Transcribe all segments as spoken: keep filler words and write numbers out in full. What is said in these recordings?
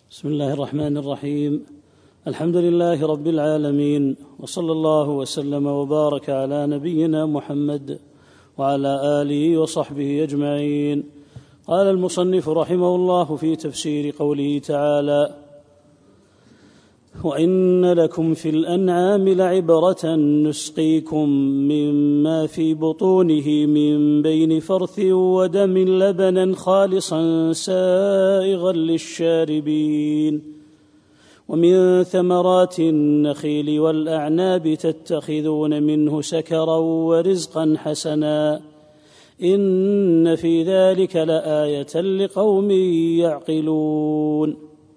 بسم الله الرحمن الرحيم. الحمد لله رب العالمين، وصلى الله وسلم وبارك على نبينا محمد وعلى آله وصحبه أجمعين. قال المصنف رحمه الله في تفسير قوله تعالى: وإن لكم في الأنعام لعبرة نسقيكم مما في بطونه من بين فرث ودم لبنا خالصا سائغا للشاربين ومن ثمرات النخيل والأعناب تتخذون منه سكرا ورزقا حسنا إن في ذلك لآية لقوم يعقلون.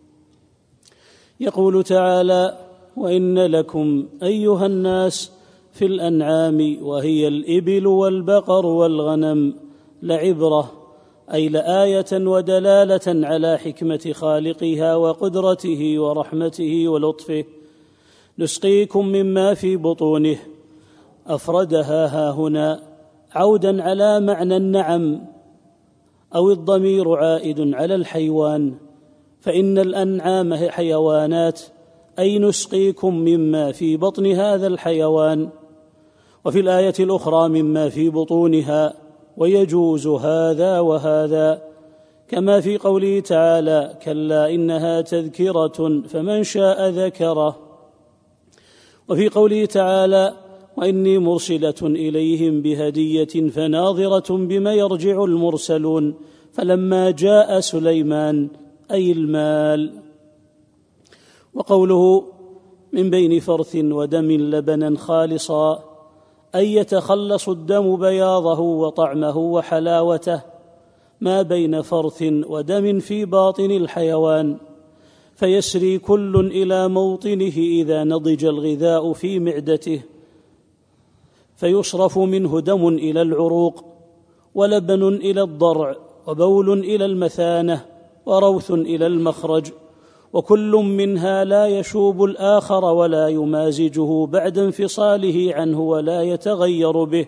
يقول تعالى: وإن لكم أيها الناس في الأنعام، وهي الإبل والبقر والغنم، لعبرة، أي لآية ودلالة على حكمة خالقها وقدرته ورحمته ولطفه. نسقيكم مما في بطونه، أفردها هاهنا عودا على معنى النعم، أو الضمير عائد على الحيوان، فإن الأنعام حيوانات، أي نسقيكم مما في بطن هذا الحيوان. وفي الآية الأخرى مما في بطونها، ويجوز هذا وهذا، كما في قوله تعالى: كلا إنها تذكرة فمن شاء ذكره. وفي قوله تعالى: وإني مرسلة إليهم بهدية فناظرة بما يرجع المرسلون فلما جاء سليمان، أي المال. وقوله من بين فرث ودم لبنا خالصا، أي يتخلص الدم بياضه وطعمه وحلاوته، ما بين فرث ودم في باطن الحيوان، فيسري كل إلى موطنه إذا نضج الغذاء في معدته، فيصرف منه دم إلى العروق، ولبن إلى الضرع، وبول إلى المثانة، وروث إلى المخرج، وكل منها لا يشوب الآخر ولا يمازجه بعد انفصاله عنه ولا يتغير به.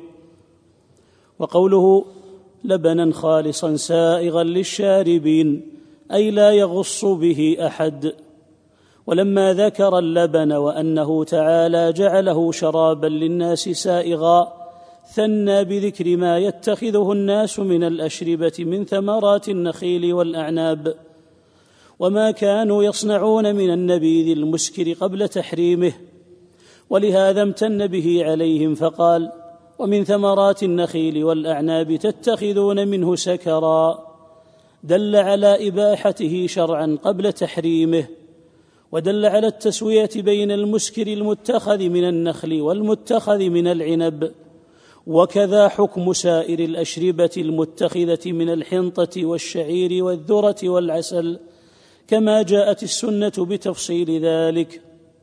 وقوله لبنا خالصا سائغا للشاربين، أي لا يغص به أحد. ولما ذكر اللبن وأنه تعالى جعله شرابا للناس سائغا، ثنى بذكر ما يتخذه الناس من الأشربة من ثمرات النخيل والأعناب، وما كانوا يصنعون من النبيذ المسكر قبل تحريمه، ولهذا امتن به عليهم فقال: ومن ثمرات النخيل والأعناب تتخذون منه سكرا، دل على إباحته شرعا قبل تحريمه، ودل على التسوية بين المسكر المتخذ من النخل والمتخذ من العنب. وكذا حكم سائر الأشربة المتخذة من الحنطة والشعير والذرة والعسل، كما جاءت السنة بتفصيل ذلك،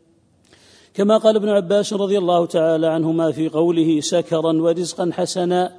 كما قال ابن عباس رضي الله تعالى عنهما في قوله سكرا ورزقا حسنا: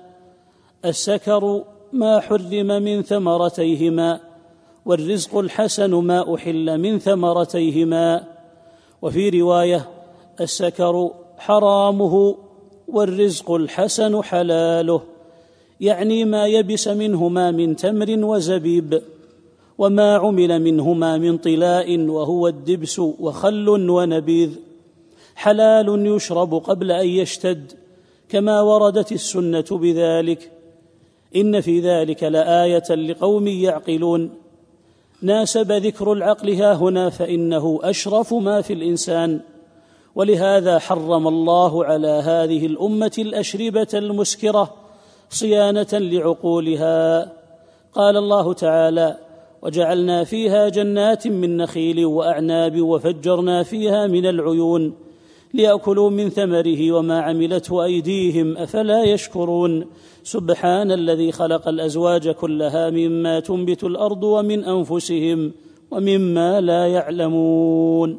السكر ما حرم من ثمرتيهما، والرزق الحسن ما أحل من ثمرتيهما. وفي رواية: السكر حرامه والرزق الحسن حلاله، يعني ما يبس منهما من تمر وزبيب، وما عمل منهما من طلاء وهو الدبس وخل ونبيذ، حلال يشرب قبل أن يشتد، كما وردت السنة بذلك. إن في ذلك لآية لقوم يعقلون. ناسب ذكر العقل هاهنا، فإنه أشرف ما في الإنسان، ولهذا حرم الله على هذه الأمة الأشربة المسكرة صيانة لعقولها. قال الله تعالى: وجعلنا فيها جنات من نخيل وأعناب وفجرنا فيها من العيون ليأكلوا من ثمره وما عملته أيديهم أفلا يشكرون. سبحان الذي خلق الأزواج كلها مما تنبت الأرض ومن أنفسهم ومما لا يعلمون.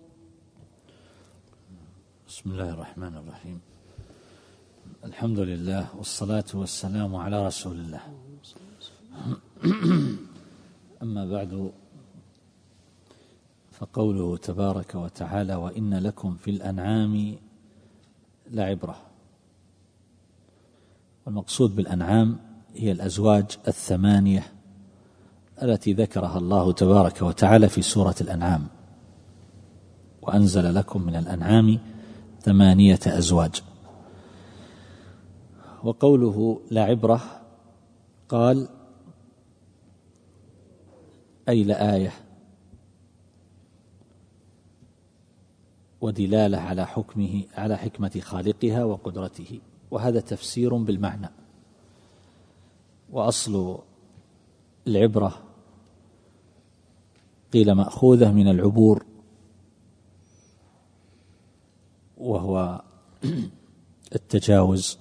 بسم الله الرحمن الرحيم. الحمد لله والصلاة والسلام على رسول الله. أما بعد، فقوله تبارك وتعالى: وإن لكم في الأنعام لعبرة. والمقصود بالأنعام هي الأزواج الثمانية التي ذكرها الله تبارك وتعالى في سورة الأنعام: وأنزل لكم من الأنعام ثمانية أزواج. وقوله لا عبرة قال أي لآية ودلالة على حكمه على حكمة خالقها وقدرته، وهذا تفسير بالمعنى. وأصل العبرة قيل مأخوذة من العبور، وهو التجاوز،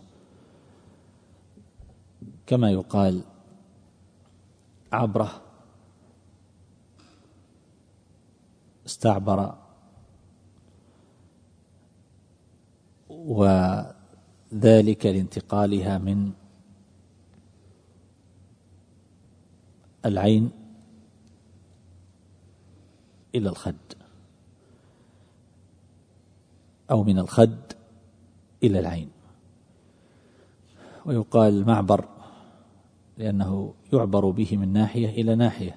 كما يقال عبره استعبر، وذلك لانتقالها من العين إلى الخد، أو من الخد إلى العين. ويقال معبر لأنه يعبر به من ناحية إلى ناحية.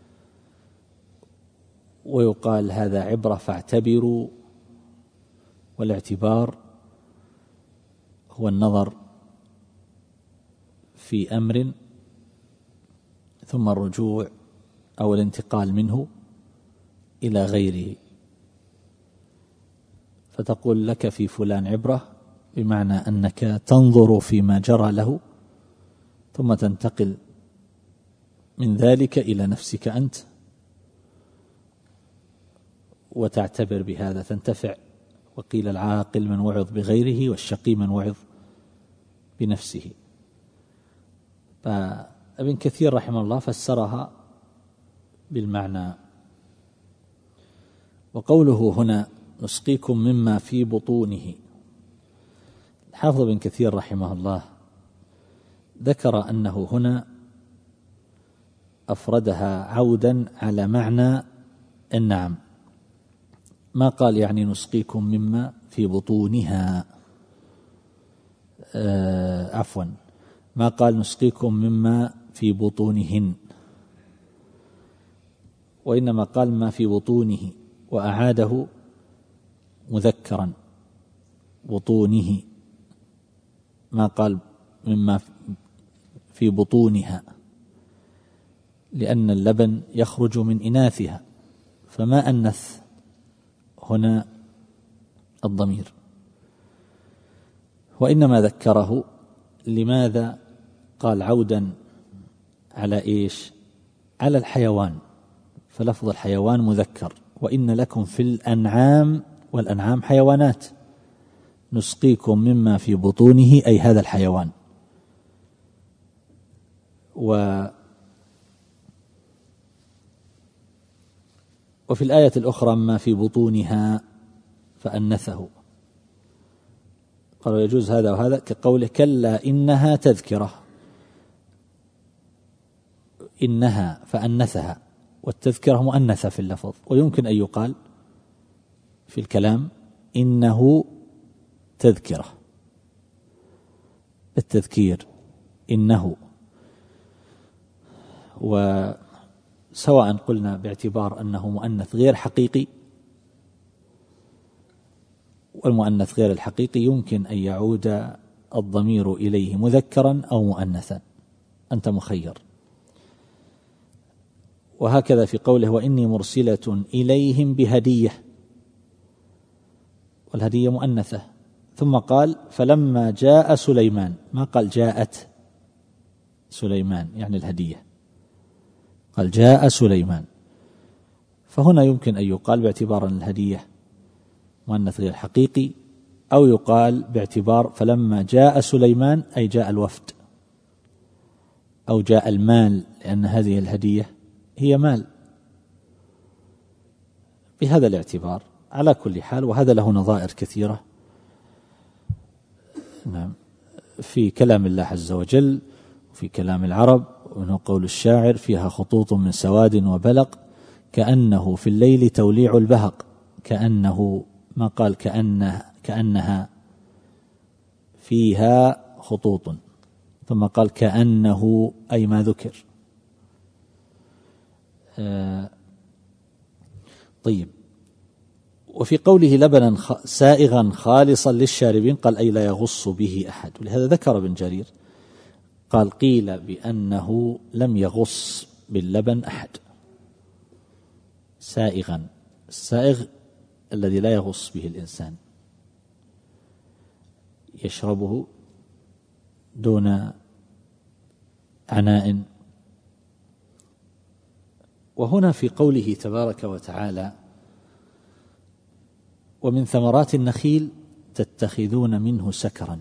ويقال هذا عبرة فاعتبروا، والاعتبار هو النظر في أمر ثم الرجوع أو الانتقال منه إلى غيره، فتقول لك في فلان عبرة بمعنى أنك تنظر فيما جرى له ثم تنتقل من ذلك إلى نفسك أنت وتعتبر بهذا تنتفع. وقيل العاقل من وعظ بغيره، والشقي من وعظ بنفسه. فابن كثير رحمه الله فسرها بالمعنى. وقوله هنا نسقيكم مما في بطونه، الحافظ ابن كثير رحمه الله ذكر أنه هنا أفردها عودا على معنى النعم، ما قال يعني نسقيكم مما في بطونها، آه عفوا ما قال نسقيكم مما في بطونهن، وإنما قال ما في بطونه، وأعاده مذكرا بطونه، ما قال مما في بطونها، لأن اللبن يخرج من إناثها، فما أنث هنا الضمير. وإنما ذكره لماذا قال عودا على إيش؟ على الحيوان، فلفظ الحيوان مذكر، وإن لكم في الأنعام، والأنعام حيوانات، نسقيكم مما في بطونه أي هذا الحيوان. و وفي الآية الأخرى ما في بطونها فأنثه، قالوا يجوز هذا وهذا، كقوله كلا إنها تذكرة، إنها فأنثها، والتذكرة مؤنثة في اللفظ. ويمكن أن يقال في الكلام إنه تذكرة بالتذكير إنه، وسواء قلنا باعتبار أنه مؤنث غير حقيقي، والمؤنث غير الحقيقي يمكن أن يعود الضمير إليه مذكرا أو مؤنثا، أنت مخير. وهكذا في قوله وإني مرسلة إليهم بهدية، والهدية مؤنثة. ثم قال فلما جاء سليمان، ما قال جاءت سليمان يعني الهدية، قال جاء سليمان. فهنا يمكن أن يقال باعتبار أن الهدية مؤنث غير حقيقي، أو يقال باعتبار فلما جاء سليمان أي جاء الوفد، أو جاء المال، لأن هذه الهدية هي مال، بهذا الاعتبار. على كل حال، وهذا له نظائر كثيرة نعم في كلام الله عز وجل وفي كلام العرب، ومنه قول الشاعر فيها خطوط من سواد وبلق، كأنه في الليل توليع البهق، كأنه ما قال كأنه كأنها فيها خطوط، ثم قال كأنه أي ما ذكر. آه طيب. وفي قوله لبنا سائغا خالصا للشاربين قال أي لا يغص به أحد، ولهذا ذكر ابن جرير قال قيل بأنه لم يغص باللبن أحد. سائغا، السائغ الذي لا يغص به الإنسان، يشربه دون عناء. وهنا في قوله تبارك وتعالى ومن ثمرات النخيل تتخذون منه سكرا،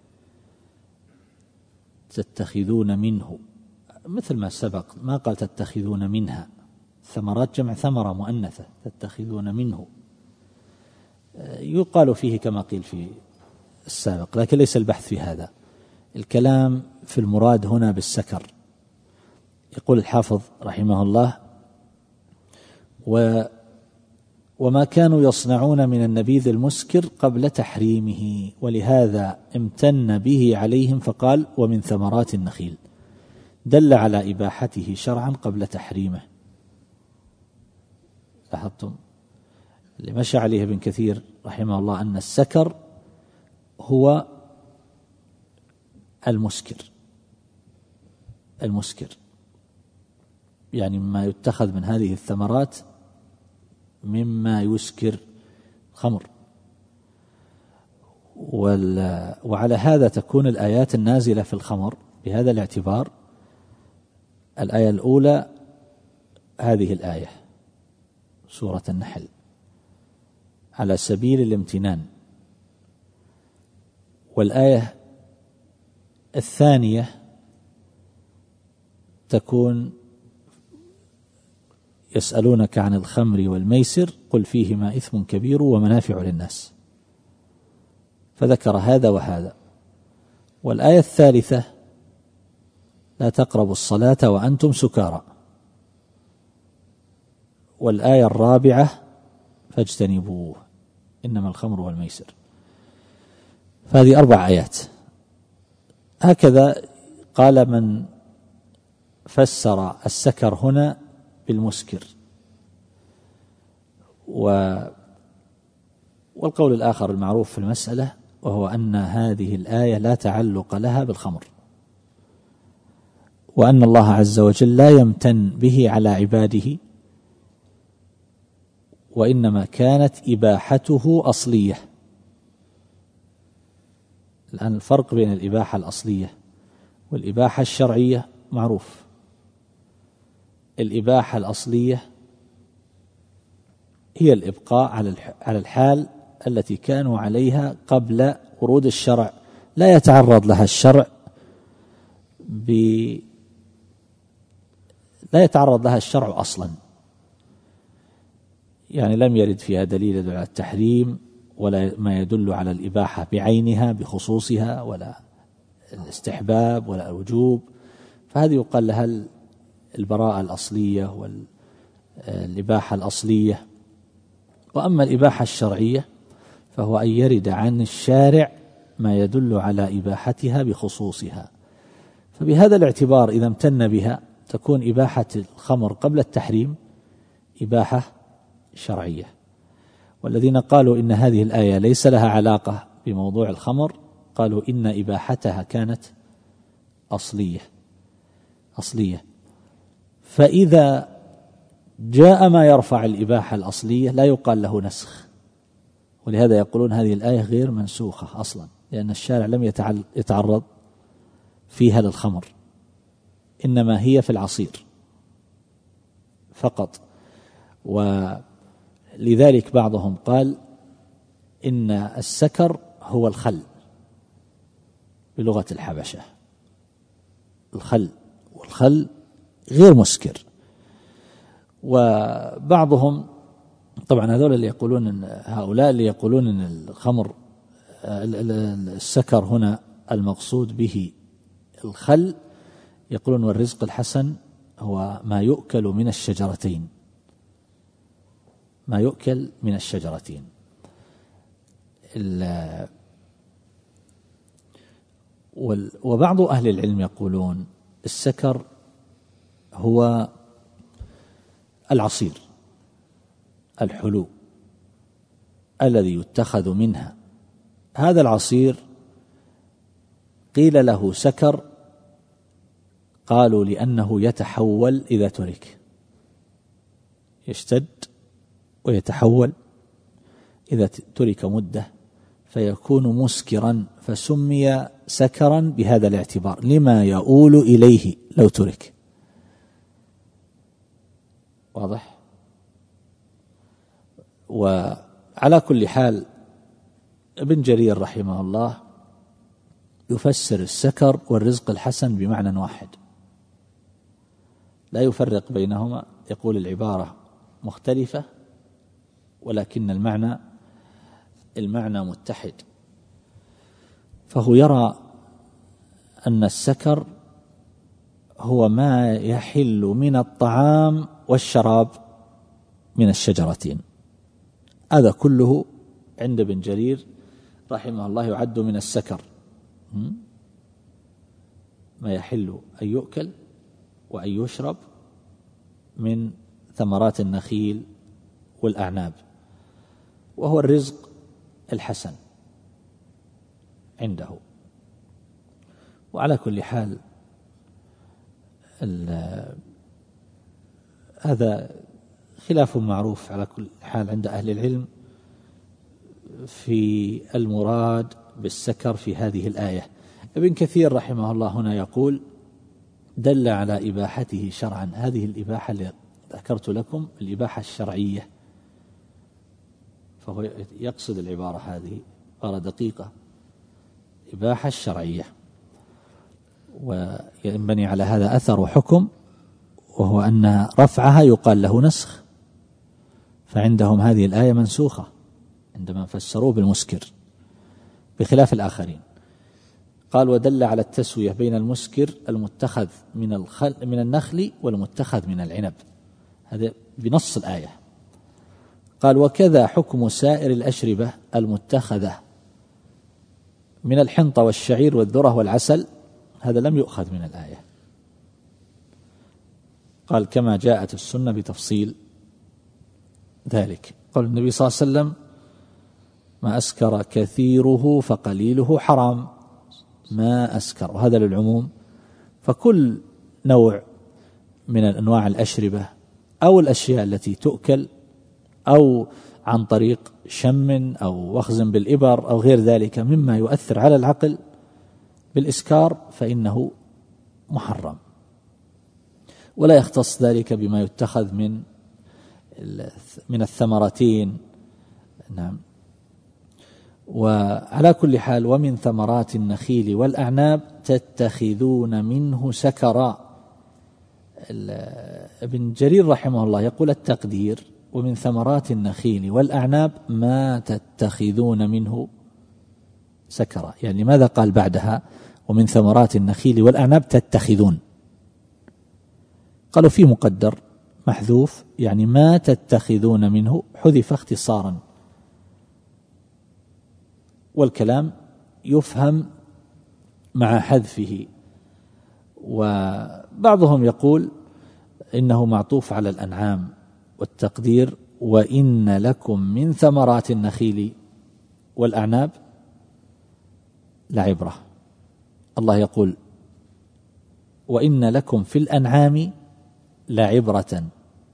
تتخذون منه مثل ما سبق، ما قال تتخذون منها، ثمرات جمع ثمرة مؤنثة، تتخذون منه يقال فيه كما قيل في السابق، لكن ليس البحث في هذا، الكلام في المراد هنا بالسكر. يقول الحافظ رحمه الله و وما كانوا يصنعون من النبيذ المسكر قبل تحريمه، ولهذا امتن به عليهم فقال ومن ثمرات النخيل، دل على إباحته شرعا قبل تحريمه. لاحظتم اللي مشى عليه ابن كثير رحمه الله أن السكر هو المسكر، المسكر يعني ما يتخذ من هذه الثمرات مما يسكر الخمر. وعلى هذا تكون الآيات النازلة في الخمر بهذا الاعتبار. الآية الأولى هذه الآية سورة النحل على سبيل الامتنان، والآية الثانية تكون يسألونك عن الخمر والميسر قل فيهما إثم كبير ومنافع للناس، فذكر هذا وهذا. والآية الثالثة لا تقربوا الصلاة وأنتم سكارى، والآية الرابعة فاجتنبوه إنما الخمر والميسر. فهذه أربع آيات. هكذا قال من فسر السكر هنا بالمسكر. و والقول الآخر المعروف في المسألة وهو أن هذه الآية لا تعلق لها بالخمر، وأن الله عز وجل لا يمتن به على عباده، وإنما كانت إباحته أصلية. الآن الفرق بين الإباحة الأصلية والإباحة الشرعية معروف. الإباحة الأصلية هي الإبقاء على الحال التي كانوا عليها قبل ورود الشرع، لا يتعرض لها الشرع ب لا يتعرض لها الشرع أصلا، يعني لم يرد فيها دليل يدل على التحريم ولا ما يدل على الإباحة بعينها بخصوصها ولا الاستحباب ولا الوجوب، فهذه يقال لها البراءة الأصلية والإباحة الأصلية. وأما الإباحة الشرعية فهو أن يرد عن الشارع ما يدل على إباحتها بخصوصها. فبهذا الاعتبار إذا امتن بها تكون إباحة الخمر قبل التحريم إباحة شرعية. والذين قالوا إن هذه الآية ليس لها علاقة بموضوع الخمر قالوا إن إباحتها كانت أصلية أصلية فإذا جاء ما يرفع الإباحة الأصلية لا يقال له نسخ، ولهذا يقولون هذه الآية غير منسوخة أصلا، لأن الشارع لم يتعرض فيها للخمر، إنما هي في العصير فقط. ولذلك بعضهم قال إن السكر هو الخل بلغة الحبشة، الخل، والخل غير مسكر. وبعضهم طبعا هذول اللي يقولون إن هؤلاء اللي يقولون إن الخمر السكر هنا المقصود به الخل، يقولون والرزق الحسن هو ما يؤكل من الشجرتين، ما يؤكل من الشجرتين. وبعض أهل العلم يقولون السكر هو العصير الحلو الذي يتخذ منها. هذا العصير قيل له سكر، قالوا لأنه يتحول إذا ترك، يشتد ويتحول إذا ترك مدة فيكون مسكرا، فسمي سكرا بهذا الاعتبار لما يؤول إليه لو ترك. واضح؟ وعلى كل حال ابن جرير رحمه الله يفسر السكر والرزق الحسن بمعنى واحد، لا يفرق بينهما، يقول العبارة مختلفة ولكن المعنى المعنى متحد. فهو يرى أن السكر هو ما يحل من الطعام والشراب من الشجرتين، هذا كله عند ابن جرير رحمه الله يعد من السكر، ما يحل أن يؤكل وأن يشرب من ثمرات النخيل والأعناب، وهو الرزق الحسن عنده. وعلى كل حال هذا خلاف معروف على كل حال عند أهل العلم في المراد بالسكر في هذه الآية. ابن كثير رحمه الله هنا يقول دل على إباحته شرعا، هذه الإباحة اللي ذكرت لكم الإباحة الشرعية، فهو يقصد العبارة هذه عبارة دقيقة، إباحة الشرعية، وينبني على هذا أثر وحكم، وهو أن رفعها يقال له نسخ، فعندهم هذه الآية منسوخة عندما فسروه بالمسكر بخلاف الآخرين. قال ودل على التسوية بين المسكر المتخذ من الخل من النخل والمتخذ من العنب، هذا بنص الآية. قال وكذا حكم سائر الأشربة المتخذة من الحنطة والشعير والذرة والعسل، هذا لم يؤخذ من الآية. قال كما جاءت السنة بتفصيل ذلك. قال النبي صلى الله عليه وسلم ما أسكر كثيره فقليله حرام، ما أسكر، وهذا للعموم. فكل نوع من أنواع الأشربة أو الأشياء التي تؤكل أو عن طريق شم أو وخز بالإبر أو غير ذلك مما يؤثر على العقل بالإسكار فإنه محرم، ولا يختص ذلك بما يتخذ من من الثمرتين. نعم. وعلى كل حال ومن ثمرات النخيل والأعناب تتخذون منه سكرا. ابن جرير رحمه الله يقول التقدير ومن ثمرات النخيل والأعناب ما تتخذون منه سكرا، يعني ماذا قال بعدها ومن ثمرات النخيل والأعناب تتخذون؟ قالوا في مقدر محذوف، يعني ما تتخذون منه حذف اختصارا، والكلام يفهم مع حذفه. وبعضهم يقول إنه معطوف على الأنعام، والتقدير وإن لكم من ثمرات النخيل والأعناب لعبرة. الله يقول وإن لكم في الأنعام لعبرة،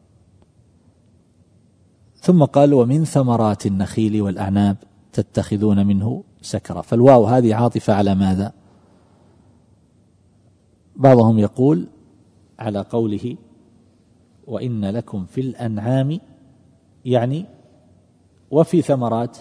ثم قال ومن ثمرات النخيل والأعناب تتخذون منه سكرا، فالواو هذه عاطفة على ماذا؟ بعضهم يقول على قوله وإن لكم في الأنعام، يعني وفي ثمرات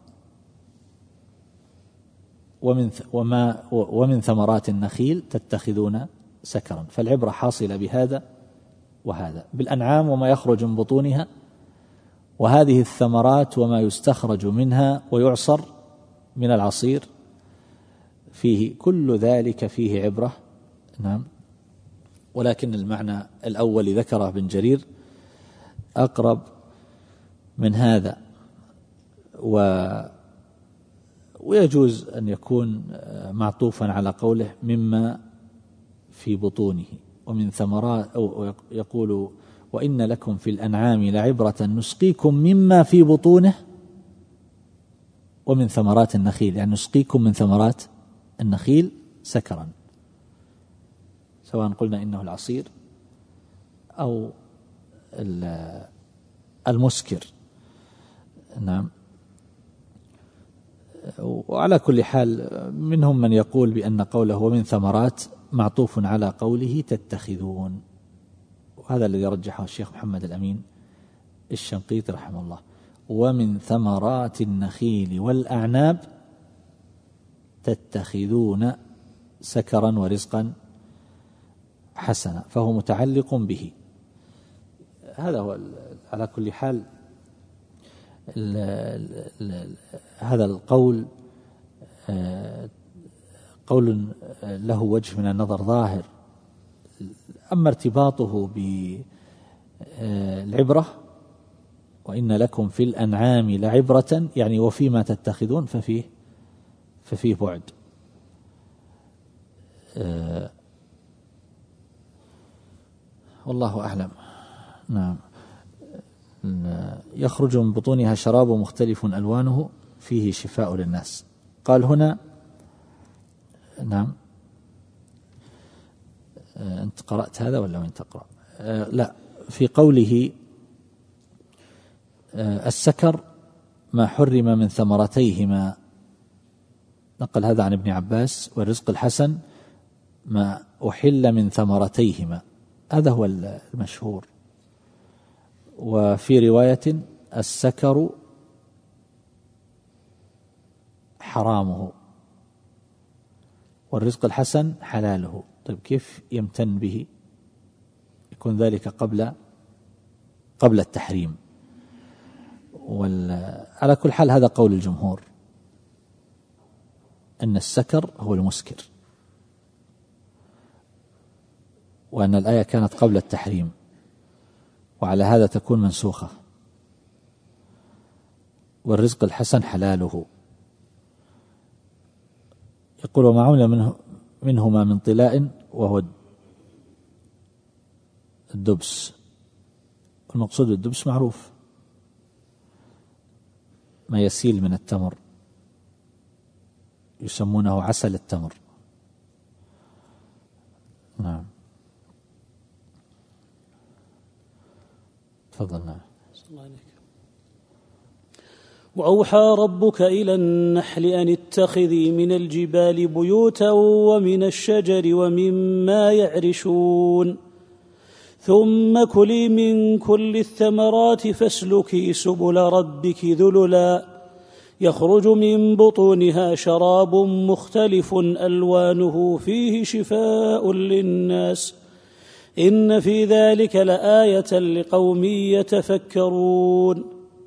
ومن وما ومن ثمرات النخيل تتخذون سكرا، فالعبرة حاصلة بهذا وهذا، بالأنعام وما يخرج من بطونها، وهذه الثمرات وما يستخرج منها ويعصر من العصير، فيه كل ذلك فيه عبرة. نعم. ولكن المعنى الأول ذكره ابن جرير أقرب من هذا، و ويجوز أن يكون معطوفا على قوله مما في بطونه ومن ثمرات، أو يقول وإن لكم في الأنعام لعبرة نسقيكم مما في بطونه ومن ثمرات النخيل، يعني نسقيكم من ثمرات النخيل سكرا، سواء قلنا إنه العصير أو المسكر. نعم. وعلى كل حال منهم من يقول بأن قوله ومن ثمرات معطوف على قوله تتخذون، وهذا الذي رجحه الشيخ محمد الأمين الشنقيطي رحمه الله، ومن ثمرات النخيل والأعناب تتخذون سكرا ورزقا حسنا، فهو متعلق به. هذا هو على كل حال ال ال ال هذا القول قول له وجه من النظر ظاهر، أما ارتباطه بالعبرة وإن لكم في الأنعام لعبرة، يعني وفيما تتخذون ففيه ففيه بعد. والله أعلم. نعم. يخرج من بطونها شراب مختلف ألوانه فيه شفاء للناس. قال هنا نعم. أنت قرأت هذا ولا من تقرأ؟ لا، في قوله السكر ما حرم من ثمرتيهما، نقل هذا عن ابن عباس، والرزق الحسن ما أحل من ثمرتيهما، هذا هو المشهور. وفي رواية السكر حرامه والرزق الحسن حلاله. طيب كيف يمتن به؟ يكون ذلك قبل قبل التحريم. على كل حال هذا قول الجمهور أن السكر هو المسكر، وأن الآية كانت قبل التحريم، وعلى هذا تكون منسوخة. والرزق الحسن حلاله. يقول وما عمل منه منهما من طلاء وهو الدبس. المقصود بالدبس معروف، ما يسيل من التمر، يسمونه عسل التمر. نعم. تفضلنا. وأوحى ربك إلى النحل أن اتخذي من الجبال بيوتا ومن الشجر ومما يعرشون ثم كلي من كل الثمرات فاسلكي سبل ربك ذللا يخرج من بطونها شراب مختلف ألوانه فيه شفاء للناس إن في ذلك لآية لقوم يتفكرون.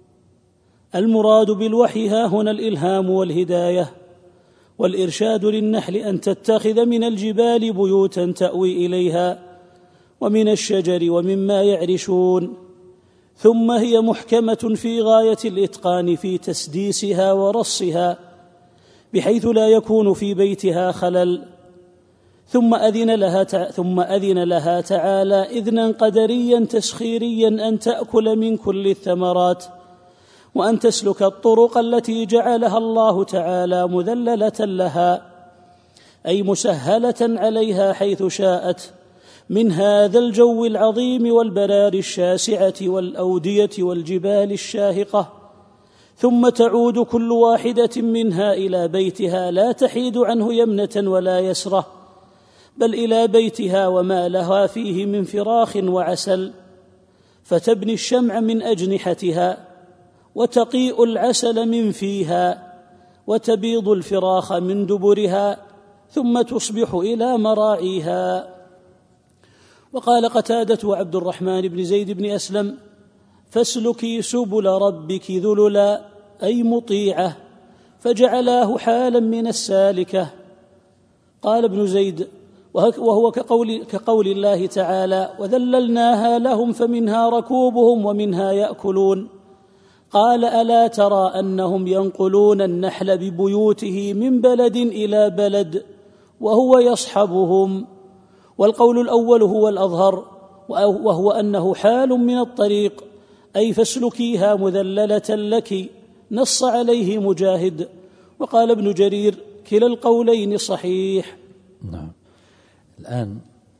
المراد بالوحي ها هنا الإلهام والهداية والإرشاد للنحل أن تتخذ من الجبال بيوتا تأوي إليها ومن الشجر ومما يعرشون، ثم هي محكمة في غاية الإتقان في تسديسها ورصها بحيث لا يكون في بيتها خلل. ثم أذن لها ثم أذن لها تعالى إذنا قدريا تسخيريا أن تأكل من كل الثمرات وأن تسلك الطرق التي جعلها الله تعالى مذللة لها، أي مسهلة عليها حيث شاءت من هذا الجو العظيم والبرار الشاسعة والأودية والجبال الشاهقة، ثم تعود كل واحدة منها إلى بيتها لا تحيد عنه يمنة ولا يسرة، بل إلى بيتها وما لها فيه من فراخ وعسل، فتبني الشمع من أجنحتها وتقيء العسل من فيها وتبيض الفراخ من دبرها ثم تصبح إلى مراعيها. وقال قتادة وعبد الرحمن بن زيد بن أسلم فاسلكي سبل ربك ذللا أي مطيعة، فجعلاه حالا من السالكة. قال ابن زيد وهو كقول, كقول الله تعالى وذللناها لهم فمنها ركوبهم ومنها يأكلون. قال ألا ترى أنهم ينقلون النحل ببيوته من بلد إلى بلد وهو يصحبهم. والقول الأول هو الأظهر وهو أنه حال من الطريق، أي فاسلكيها مذللة لك، نص عليه مجاهد. وقال ابن جرير: كلا القولين صحيح. نعم. الآن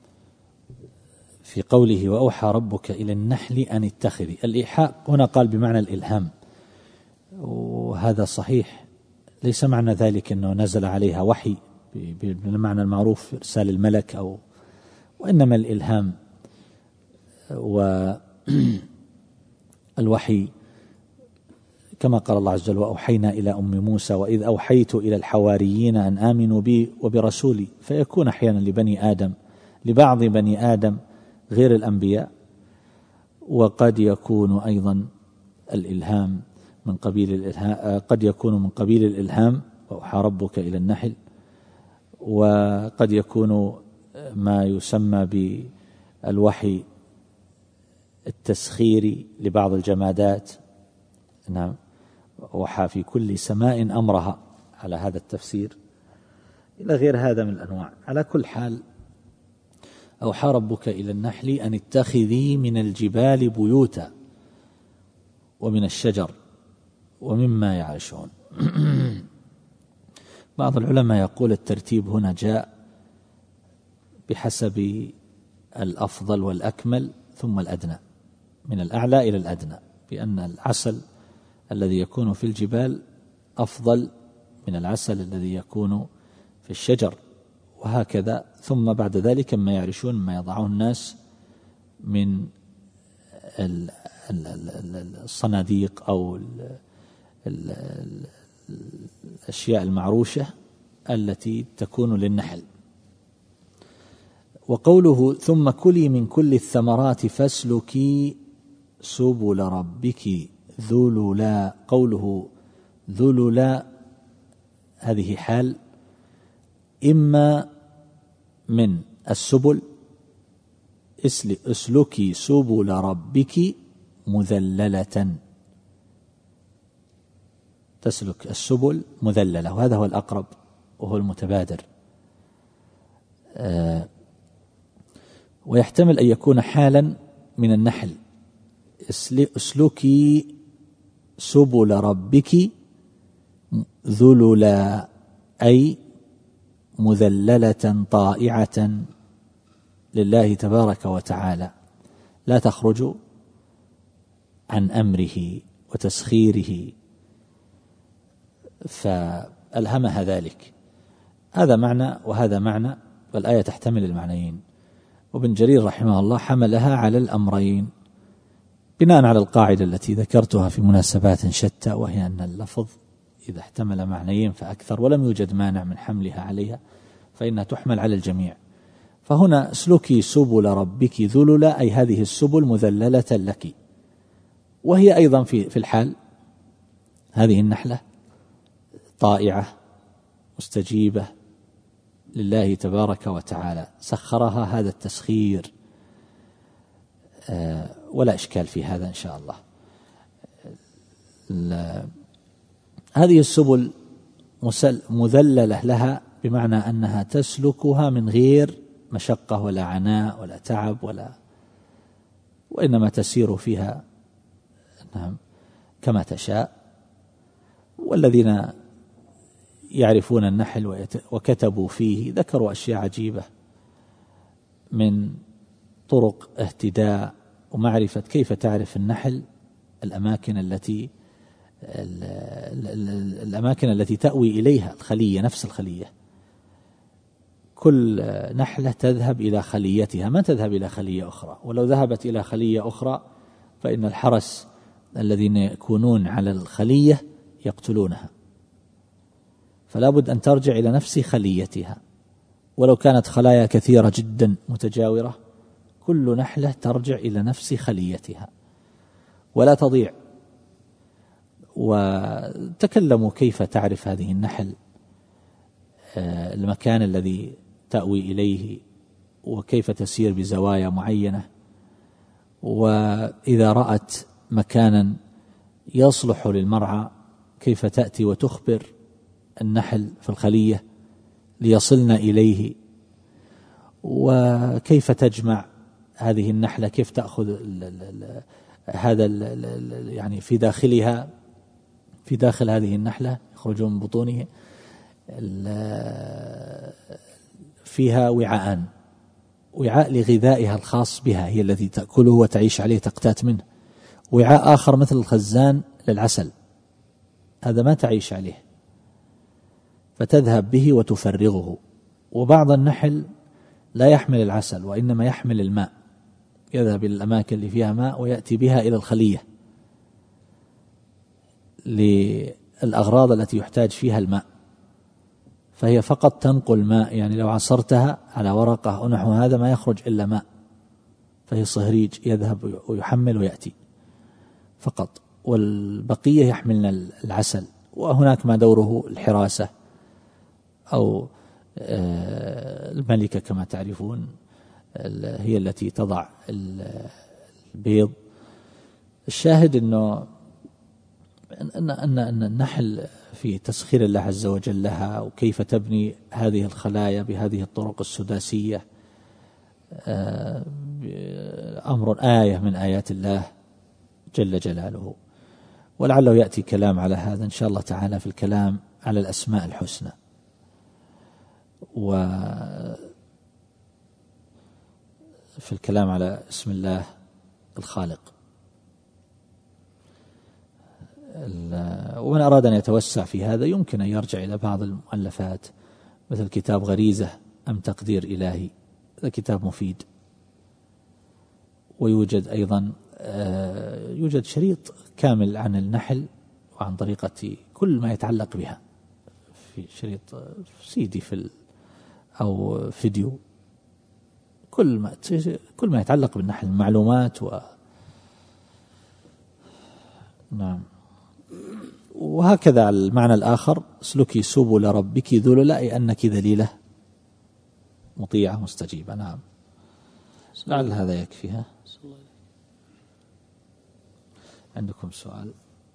في قوله وأوحى ربك إلى النحل أن اتخذي، الإيحاء هنا قال بمعنى الإلهام، وهذا صحيح، ليس معنى ذلك أنه نزل عليها وحي بالمعنى المعروف إرسال الملك، أو وإنما الإلهام والوحي كما قال الله عز وجل: وأوحينا إلى أم موسى وإذ أوحيت إلى الحواريين أن آمنوا بي وبرسولي، فيكون أحيانا لبني آدم لبعض بني آدم غير الأنبياء، وقد يكون أيضا الإلهام من قبيل الإلهام، قد يكون من قبيل الإلهام وأوحى ربك إلى النحل، وقد يكون ما يسمى بالوحي التسخيري لبعض الجمادات. نعم، وحى في كل سماء أمرها على هذا التفسير، إلى غير هذا من الأنواع. على كل حال، أوحى ربك إلى النحل أن اتخذي من الجبال بيوتا ومن الشجر ومما يعرشون. بعض العلماء يقول الترتيب هنا جاء بحسب الأفضل والأكمل ثم الأدنى، من الأعلى إلى الأدنى، بأن العسل الذي يكون في الجبال أفضل من العسل الذي يكون في الشجر، وهكذا. ثم بعد ذلك ما يعرشون ما يضعه الناس من الصناديق أو الأشياء المعروشة التي تكون للنحل. وقوله ثم كلي من كل الثمرات فاسلكي سبل ربك ذللا، قوله ذللا هذه حال إما من السبل، اسلكي سبل ربك مذللة، تسلك السبل مذللة، وهذا هو الأقرب وهو المتبادر. آه ويحتمل أن يكون حالا من النحل، اسلكي سبل ربك ذللا، أي مذللة طائعة لله تبارك وتعالى، لا تخرج عن أمره وتسخيره، فألهمها ذلك. هذا معنى وهذا معنى، والآية تحتمل المعنيين. وابن جرير رحمه الله حملها على الأمرين بناء على القاعدة التي ذكرتها في مناسبات شتى، وهي أن اللفظ إذا احتمل معنيين فأكثر ولم يوجد مانع من حملها عليها فإنها تحمل على الجميع. فهنا اسلكي سبل ربك ذللا، أي هذه السبل مذللة لك، وهي أيضا في في الحال هذه النحلة طائعة مستجيبة لله تبارك وتعالى، سخرها هذا التسخير، ولا إشكال في هذا إن شاء الله. هذه السبل مذللة لها، بمعنى أنها تسلكها من غير مشقة ولا عناء ولا تعب، ولا وإنما تسير فيها كما تشاء. والذين يعرفون النحل وكتبوا فيه ذكروا أشياء عجيبة من طرق اهتداء ومعرفة كيف تعرف النحل الأماكن التي الأماكن التي تأوي إليها الخلية، نفس الخلية. كل نحلة تذهب إلى خليتها، ما تذهب إلى خلية أخرى، ولو ذهبت إلى خلية أخرى فإن الحرس الذين يكونون على الخلية يقتلونها، فلا بد أن ترجع إلى نفس خليتها، ولو كانت خلايا كثيرة جدا متجاورة كل نحلة ترجع إلى نفس خليتها ولا تضيع. وتكلموا كيف تعرف هذه النحل المكان الذي تأوي إليه، وكيف تسير بزوايا معينة، وإذا رأت مكانا يصلح للمرعى كيف تأتي وتخبر النحل في الخلية ليصلن إليه، وكيف تجمع هذه النحلة كيف تأخذ ال ال ال هذا ال ال يعني في داخلها، في داخل هذه النحلة يخرج من بطونه فيها وعاءان، وعاء لغذائها الخاص بها هي التي تأكله وتعيش عليه تقتات منه، وعاء آخر مثل الخزان للعسل هذا ما تعيش عليه فتذهب به وتفرغه. وبعض النحل لا يحمل العسل وإنما يحمل الماء، يذهب إلى الأماكن اللي فيها ماء ويأتي بها إلى الخلية للأغراض التي يحتاج فيها الماء، فهي فقط تنقل ماء، يعني لو عصرتها على ورقة أو نحو هذا ما يخرج إلا ماء، فهي صهريج يذهب ويحمل ويأتي فقط، والبقية يحملنا العسل. وهناك ما دوره الحراسة أو الملكة كما تعرفون هي التي تضع البيض. الشاهد أنه أن أن أن النحل في تسخير الله عز وجل لها، وكيف تبني هذه الخلايا بهذه الطرق السداسية أمر آية من آيات الله جل جلاله. ولعله يأتي كلام على هذا إن شاء الله تعالى في الكلام على الأسماء الحسنى، وفي الكلام على اسم الله الخالق. ومن أراد أن يتوسع في هذا يمكن أن يرجع إلى بعض المؤلفات مثل كتاب غريزة أم تقدير إلهي، هذا كتاب مفيد. ويوجد أيضا يوجد شريط كامل عن النحل وعن طريقة كل ما يتعلق بها، في شريط سيدي في أو فيديو، كل ما كل ما يتعلق بالنحل معلومات و نعم. وهكذا المعنى الآخر اسلكي سبل ربك ذللا، أي أنك ذليلة مطيعة مستجيبة. نعم، لعل هذا يكفيها. عندكم سؤال؟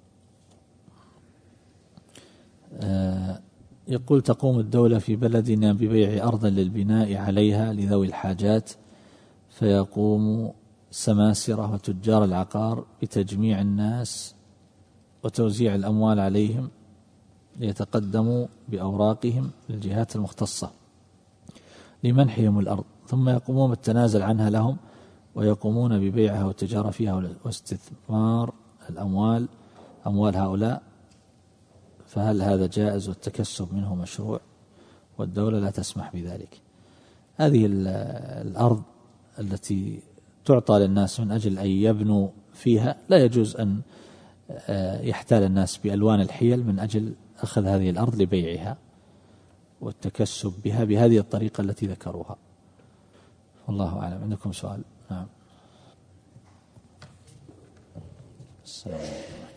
آه يقول تقوم الدولة في بلدنا ببيع أرض للبناء عليها لذوي الحاجات، فيقوم سماسرة وتجار العقار بتجميع الناس وتوزيع الأموال عليهم ليتقدموا بأوراقهم للجهات المختصة لمنحهم الأرض، ثم يقومون بالتنازل عنها لهم ويقومون ببيعها والتجارة فيها واستثمار الأموال أموال هؤلاء، فهل هذا جائز والتكسب منه مشروع والدولة لا تسمح بذلك؟ هذه الأرض التي تعطى للناس من أجل أن يبنوا فيها لا يجوز أن يحتال الناس بألوان الحيل من أجل أخذ هذه الأرض لبيعها والتكسب بها بهذه الطريقة التي ذكروها، والله أعلم. عندكم سؤال؟ نعم. السلام عليكم.